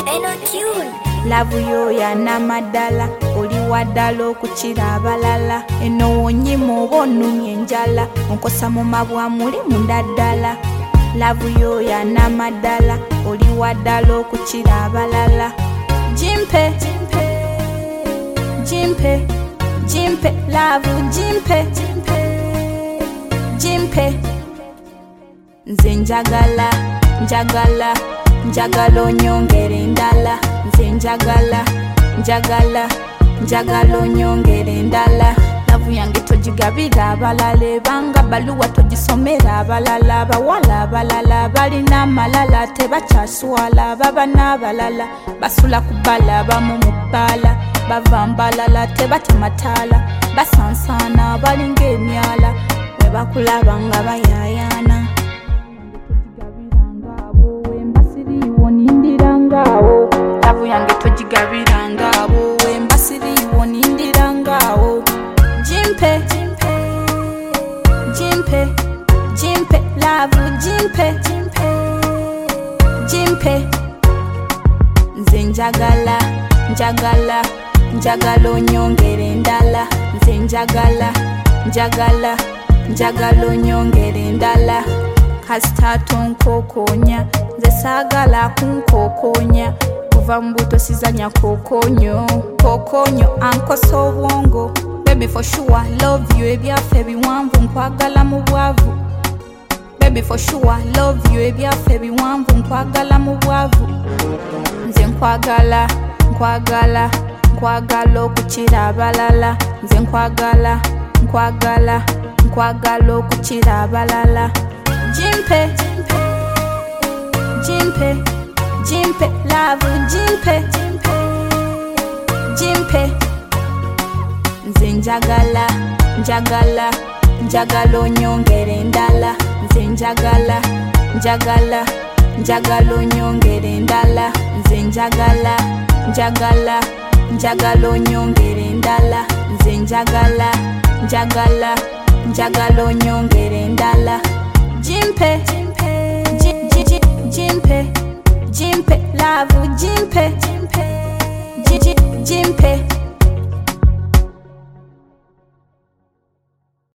Lavu yo yanamaddala oli waddala okukira abalala eno wonyima oba onnumya enjala onkosa mu mabwa muli munda ddala. Lavu yo yanamaddala oli waddala okukira abalala. Jimpe jimpe jimpe lavu jimpe jimpe nze njagala njagala njagala onyongere endala. Nze njagala njagala njagala onyongere endala. Lavu yange togigabira abalala ebanga baluwa togisomera abalala. Abawala abalala balina amalala tebakyaswala baba n'abalala basula ku bbala abamu mu bbaala bava mbalala tebatemataala basansana balinga emyala bwe bakulaba nga bayayaana. Lavu yange togigabira ng'abo wemba siriiwo nindira ng'awo. Jimpe jimpe jimpe lavu jimpe jimpe nze njagala njagala njagala onyongere endala. Nze njagala njagala njagala onyongere endala. Kasita tonkokonya nze saagala kunkokonya kuva mu buto sizanya kokonyo kokonyo ankosa obwongo. Baby for sure love you ebyaffe biwanvu nkwagala mu bwavu. Baby for sure love you ebyaffe biwanvu nkwagala mu bwavu. Nze nkwagala nkwagala nkwagala okukira abalala. Nze nkwagala nkwagala nkwagala okukira abalala. Jimpe jimpe jimpe lavu jimpe jimpe nze njagala njagala njagala onyongere endala. Nze njagala njagala njagala onyongere endala. Nze njagala njagala njagala onyongere endala. Nze njagala njagala njagala onyongere endala. Jimpe jimpe jimpe lavu jimpe jimpe